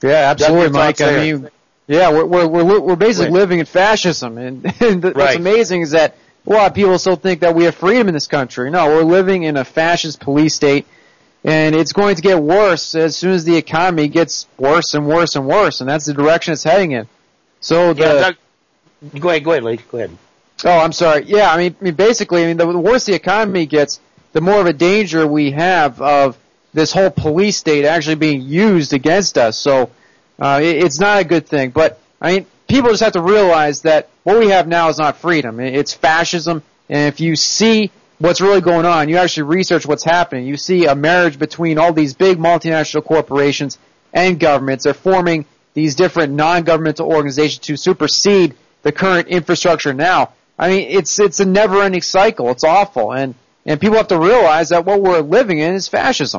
Yeah, absolutely, Mike. I there. mean, yeah, we're we're we're, we're basically right. living in fascism, and, and what's right. amazing is that a lot of people still think that we have freedom in this country. No, we're living in a fascist police state, and it's going to get worse as soon as the economy gets worse and worse and worse, and that's the direction it's heading in. So the yeah, Doug, go ahead, go ahead, Lee. Go ahead. Oh, I'm sorry. Yeah, I mean, I mean, basically, I mean, the, the worse the economy gets, the more of a danger we have of this whole police state actually being used against us. So uh, it, it's not a good thing. But I mean, people just have to realize that what we have now is not freedom. It's fascism. And if you see what's really going on, you actually research what's happening. You see a marriage between all these big multinational corporations and governments. They're forming these different non-governmental organizations to supersede the current infrastructure now. I mean, it's it's a never-ending cycle. It's awful, and and people have to realize that what we're living in is fascism.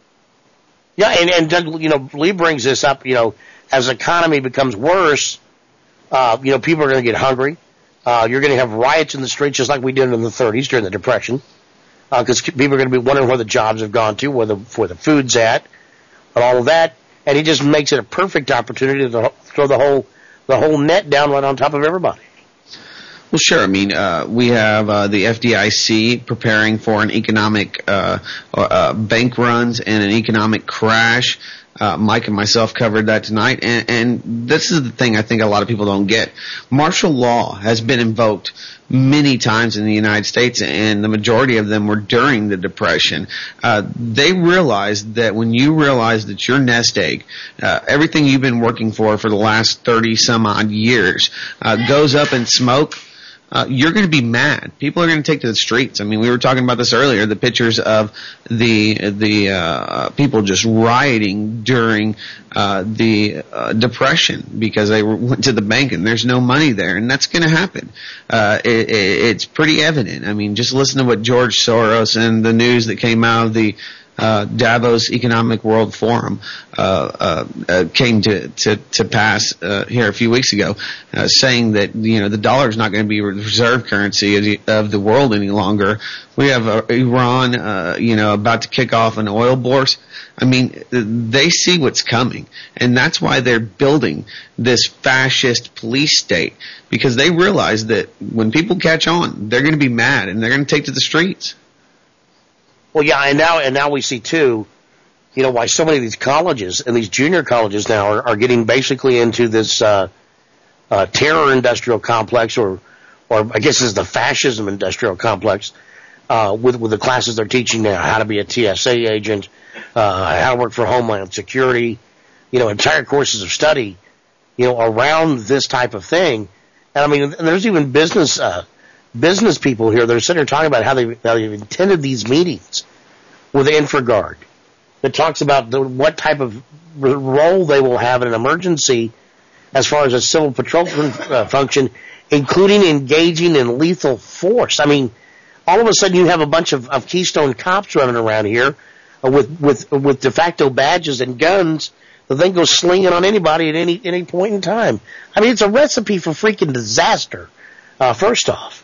Yeah, and and Doug, you know, Lee brings this up. You know, as the economy becomes worse, uh, you know, people are going to get hungry. Uh, you're going to have riots in the streets, just like we did in the thirties during the Depression, because uh, people are going to be wondering where the jobs have gone to, where the where the food's at, and all of that. And he just makes it a perfect opportunity to throw the whole the whole net down right on top of everybody. Well, sure. I mean, uh, we have uh, the F D I C preparing for an economic uh, uh, bank runs and an economic crash. Uh, Mike and myself covered that tonight, and, and this is the thing I think a lot of people don't get. Martial law has been invoked many times in the United States, and the majority of them were during the Depression. Uh, they realized that when you realize that your nest egg, uh, everything you've been working for for the last thirty some odd years, uh, goes up in smoke, Uh, you're going to be mad. People are going to take to the streets. I mean, we were talking about this earlier, the pictures of the the uh, people just rioting during uh, the uh, Depression because they went to the bank and there's no money there, and that's going to happen. Uh, it, it, it's pretty evident. I mean, just listen to what George Soros and the news that came out of the Uh, Davos Economic World Forum uh, uh, uh, came to to, to pass uh, here a few weeks ago, uh, saying that you know the dollar is not going to be the reserve currency of the, of the world any longer. We have uh, Iran, uh, you know, about to kick off an oil bourse. I mean, they see what's coming, and that's why they're building this fascist police state, because they realize that when people catch on, they're going to be mad and they're going to take to the streets. Well, yeah, and now and now we see too, you know, why so many of these colleges and these junior colleges now are, are getting basically into this uh, uh, terror industrial complex, or, or I guess it's the fascism industrial complex, uh, with with the classes they're teaching now, how to be a T S A agent, uh, how to work for Homeland Security, you know, entire courses of study, you know, around this type of thing. And I mean, there's even business. Uh, Business people here, they're sitting here talking about how, they, how they've attended these meetings with the InfraGard that talks about the, what type of role they will have in an emergency as far as a civil patrol uh, function, including engaging in lethal force. I mean, all of a sudden you have a bunch of, of Keystone cops running around here uh, with, with, with de facto badges and guns that then go slinging on anybody at any, any point in time. I mean, it's a recipe for freaking disaster, uh, first off.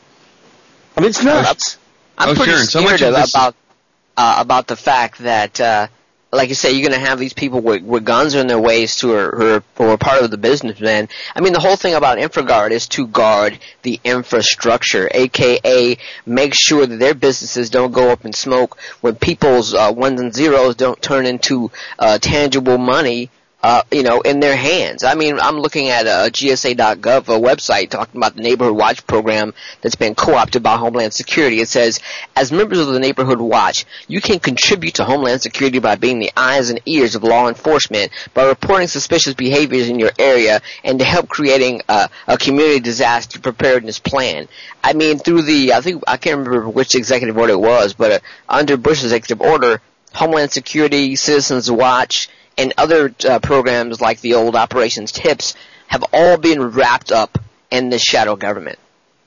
I mean, it's nuts. I'm oh, pretty sure. so scared much of this about uh, about the fact that, uh, like you say, you're going to have these people with, with guns in their waist who are, who are who are part of the businessman. I mean, the whole thing about InfraGard is to guard the infrastructure, aka make sure that their businesses don't go up in smoke when people's uh, ones and zeros don't turn into uh, tangible money. Uh, you know, in their hands. I mean, I'm looking at a G S A dot gov a website talking about the Neighborhood Watch program that's been co-opted by Homeland Security. It says, as members of the Neighborhood Watch, you can contribute to Homeland Security by being the eyes and ears of law enforcement, by reporting suspicious behaviors in your area, and to help creating a, a community disaster preparedness plan. I mean, through the, I think, I can't remember which executive order it was, but uh, under Bush's executive order, Homeland Security, Citizens Watch, and other uh, programs like the old Operations Tips have all been wrapped up in this shadow government.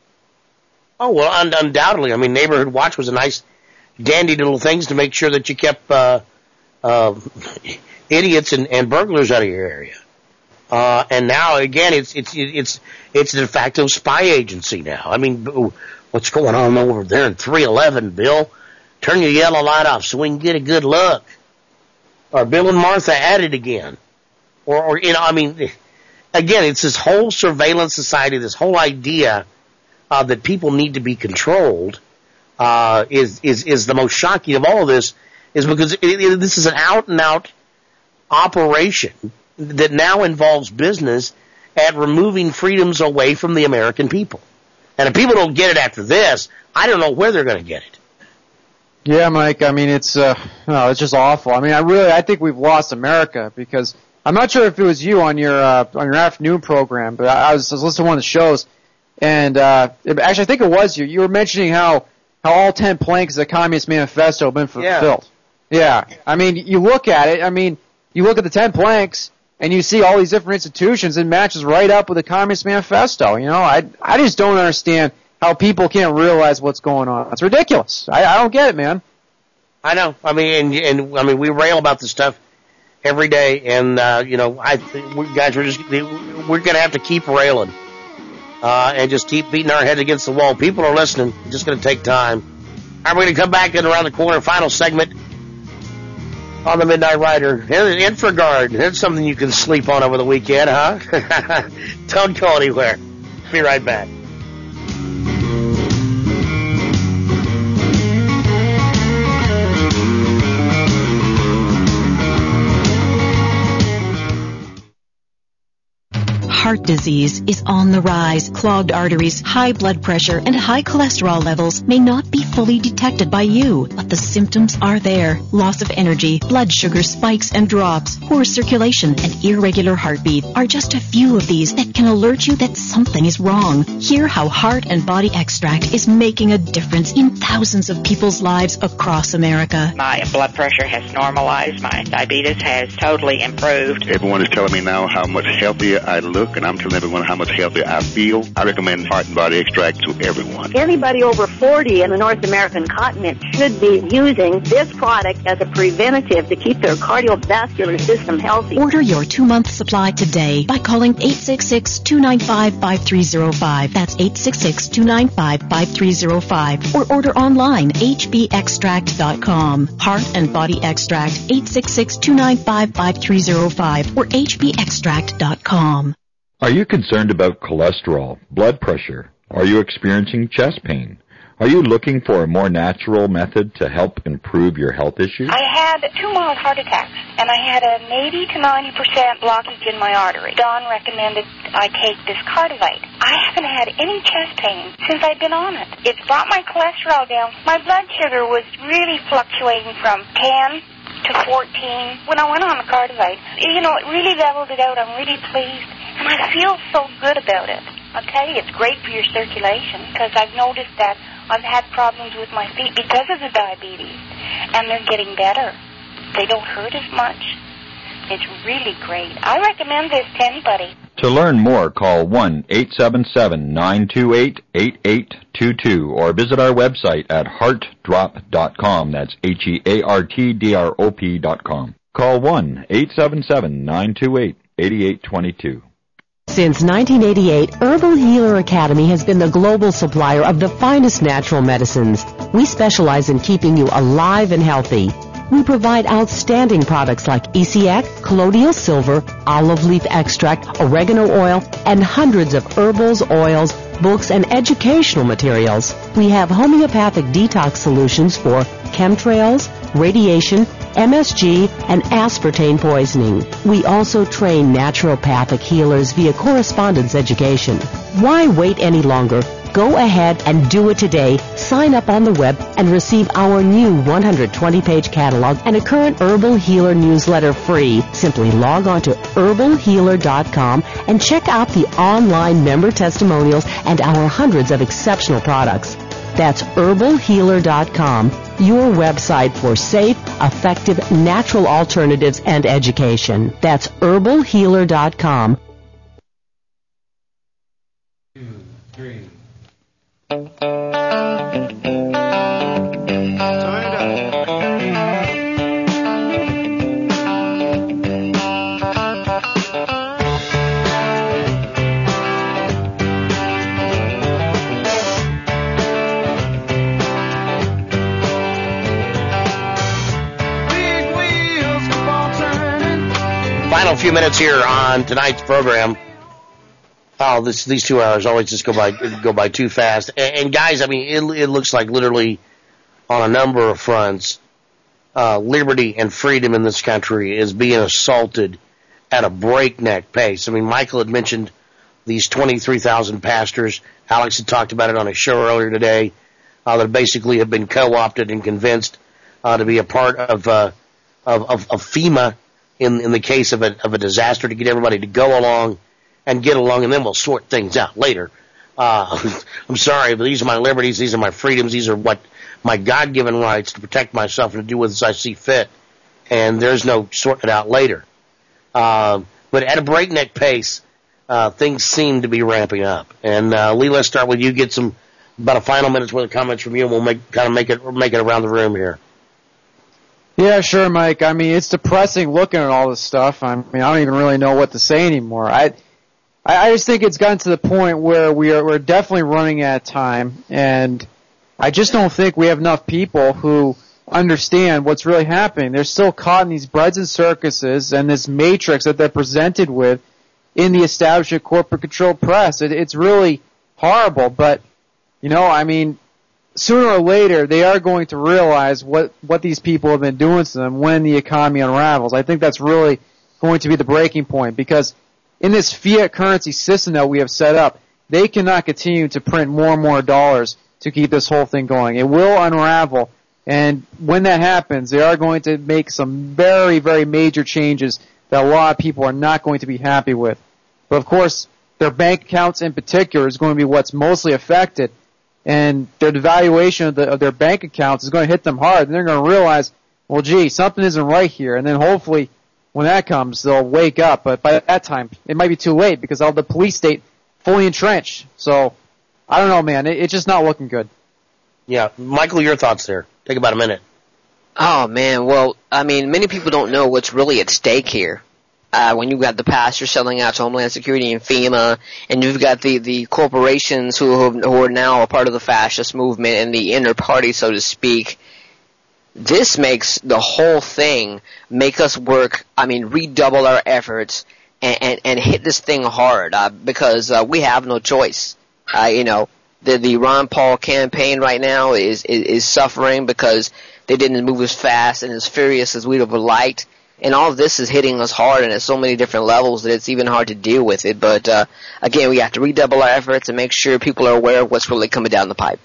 Oh, well, un- undoubtedly. I mean, Neighborhood Watch was a nice, dandy little things to make sure that you kept uh, uh, idiots and, and burglars out of your area. Uh, and now, again, it's it's it's it's a de facto spy agency now. I mean, what's going on over there in three eleven, Bill? Turn your yellow light off so we can get a good look. Or Bill and Martha at it again. or, or you know, I mean, again, it's this whole surveillance society, this whole idea uh, that people need to be controlled uh, is is is the most shocking of all of this. Is because it, it, this is an out and out operation that now involves business at removing freedoms away from the American people. And if people don't get it after this, I don't know where they're going to get it. Yeah, Mike. I mean, it's uh, no, it's just awful. I mean, I really, I think we've lost America because I'm not sure if it was you on your uh, on your afternoon program, but I was, I was listening to one of the shows, and uh, it, actually, I think it was you. You were mentioning how how all ten planks of the Communist Manifesto have been fulfilled. Yeah. yeah. I mean, you look at it. I mean, you look at the ten planks, and you see all these different institutions, and it matches right up with the Communist Manifesto. You know, I I just don't understand how people can't realize what's going on. It's ridiculous. I, I don't get it, man. I know. I mean, and, and I mean, we rail about this stuff every day, and uh, you know, I we, guys, we're just we're going to have to keep railing uh, and just keep beating our head against the wall. People are listening. It's just going to take time. All right, we're going to come back in around the corner, final segment on the Midnight Rider. Infraguard. Here's something you can sleep on over the weekend, huh? Don't go anywhere. Be right back. Heart disease is on the rise. Clogged arteries, high blood pressure, and high cholesterol levels may not be fully detected by you, but the symptoms are there. Loss of energy, blood sugar spikes and drops, poor circulation, and irregular heartbeat are just a few of these that can alert you that something is wrong. Hear how Heart and Body Extract is making a difference in thousands of people's lives across America. My blood pressure has normalized. My diabetes has totally improved. Everyone is telling me now how much healthier I look, and I'm telling everyone how much healthier I feel. I recommend Heart and Body Extract to everyone. Anybody over forty in the North American continent should be using this product as a preventative to keep their cardiovascular system healthy. Order your two-month supply today by calling eight six six, two nine five, five three zero five. That's eight six six, two nine five, five three zero five. Or order online, h b extract dot com. Heart and Body Extract, eight six six, two nine five, five three zero five or h b extract dot com. Are you concerned about cholesterol, blood pressure? Are you experiencing chest pain? Are you looking for a more natural method to help improve your health issues? I had two mild heart attacks, and I had an eighty to ninety percent blockage in my artery. Don recommended I take this Cardivite. I haven't had any chest pain since I've been on it. It's brought my cholesterol down. My blood sugar was really fluctuating from ten to fourteen. When I went on the Cardivite, you know, it really leveled it out. I'm really pleased. And I feel so good about it. I'll tell you, it's great for your circulation because I've noticed that I've had problems with my feet because of the diabetes, and they're getting better. They don't hurt as much. It's really great. I recommend this to anybody. To learn more, call one eight seven seven, nine two eight, eight eight two two or visit our website at heart drop dot com. That's H E A R T D R O P dot com. Call one eight seven seven, nine two eight, eight eight two two. Since nineteen eighty-eight, Herbal Healer Academy has been the global supplier of the finest natural medicines. We specialize in keeping you alive and healthy. We provide outstanding products like E C X, colloidal silver, olive leaf extract, oregano oil, and hundreds of herbals, oils, books, and educational materials. We have homeopathic detox solutions for chemtrails, radiation, M S G, and aspartame poisoning. We also train naturopathic healers via correspondence education. Why wait any longer? Go ahead and do it today. Sign up on the web and receive our new one hundred twenty page catalog and a current Herbal Healer newsletter free. Simply log on to herbal healer dot com and check out the online member testimonials and our hundreds of exceptional products. That's herbal healer dot com, your website for safe, effective, natural alternatives and education. That's herbal healer dot com. Two, three. final few minutes here on tonight's program. Oh, this, these two hours always just go by go by too fast. And, and guys, I mean, it, it looks like literally on a number of fronts, uh, liberty and freedom in this country is being assaulted at a breakneck pace. I mean, Michael had mentioned these twenty-three thousand pastors. Alex had talked about it on his show earlier today, uh, that basically have been co-opted and convinced uh, to be a part of, uh, of, of, of FEMA in, in the case of a, of a disaster, to get everybody to go along and get along, and then we'll sort things out later. Uh, I'm sorry, but these are my liberties, these are my freedoms, these are what my God-given rights to protect myself and to do with as I see fit, and there's no sorting it out later. Uh, but at a breakneck pace, uh, things seem to be ramping up. And uh, Lee, let's start with you. Get some about a final minute's worth of comments from you, and we'll make kind of make it make it around the room here. Yeah, sure, Mike. I mean, it's depressing looking at all this stuff. I mean, I don't even really know what to say anymore. I, I just think it's gotten to the point where we are we're definitely running out of time, and I just don't think we have enough people who understand what's really happening. They're still caught in these breads and circuses and this matrix that they're presented with in the established corporate controlled press. It, it's really horrible, but, you know, I mean, sooner or later they are going to realize what, what these people have been doing to them when the economy unravels. I think that's really going to be the breaking point, because in this fiat currency system that we have set up, they cannot continue to print more and more dollars to keep this whole thing going. It will unravel, and when that happens, they are going to make some very, very major changes that a lot of people are not going to be happy with. But of course, their bank accounts in particular is going to be what's mostly affected, and their devaluation of, the, of their bank accounts is going to hit them hard, and they're going to realize, well, gee, something isn't right here, and then hopefully when that comes, they'll wake up. But by that time, it might be too late, because all the police state fully entrenched. So, I don't know, man. It, it's just not looking good. Yeah. Michael, your thoughts there. Take about a minute. Oh, man. Well, I mean, many people don't know what's really at stake here. Uh, when you've got the pastors selling out to Homeland Security and FEMA, and you've got the, the corporations who, have, who are now a part of the fascist movement and the inner party, so to speak, this makes the whole thing make us work, I mean, redouble our efforts and, and, and hit this thing hard, uh, because uh, we have no choice. Uh, you know, the, the Ron Paul campaign right now is, is, is suffering because they didn't move as fast and as furious as we would have liked. And all of this is hitting us hard and at so many different levels that it's even hard to deal with it. But, uh, again, we have to redouble our efforts and make sure people are aware of what's really coming down the pipe.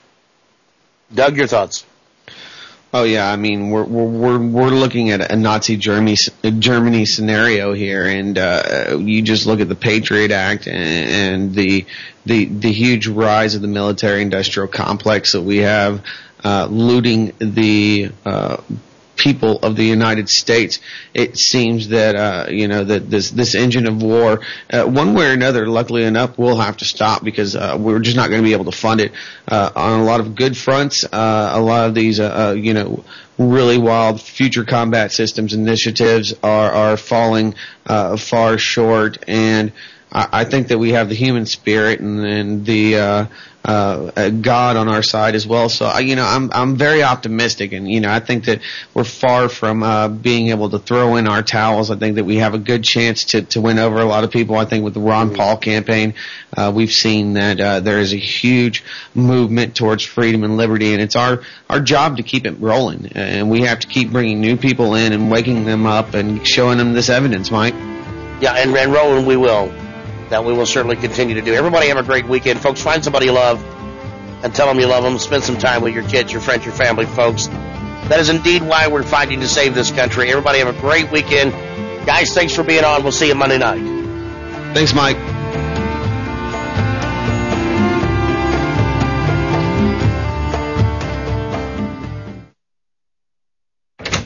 Doug, your thoughts? Oh yeah, I mean we're we're we're looking at a Nazi Germany Germany scenario here, and uh, you just look at the Patriot Act and, and the the the huge rise of the military-industrial complex that we have, uh, looting the uh, people of the United States. It seems that uh, you know that this this engine of war, uh, one way or another, luckily enough, will have to stop, because uh, we're just not going to be able to fund it uh, on a lot of good fronts. Uh, a lot of these, uh, uh, you know, really wild future combat systems initiatives are are falling uh, far short, and I, I think that we have the human spirit and, and the uh, Uh, God on our side as well. So, you know, I'm I'm very optimistic, and you know, I think that we're far from uh, being able to throw in our towels. I think that we have a good chance to to win over a lot of people. I think with the Ron Paul campaign, uh, we've seen that uh, there is a huge movement towards freedom and liberty, and it's our our job to keep it rolling. And we have to keep bringing new people in and waking them up and showing them this evidence, Mike. Yeah, and, and rolling we will. That we will certainly continue to do. Everybody have a great weekend. Folks, find somebody you love and tell them you love them. Spend some time with your kids, your friends, your family, folks. That is indeed why we're fighting to save this country. Everybody have a great weekend. Guys, thanks for being on. We'll see you Monday night. Thanks, Mike.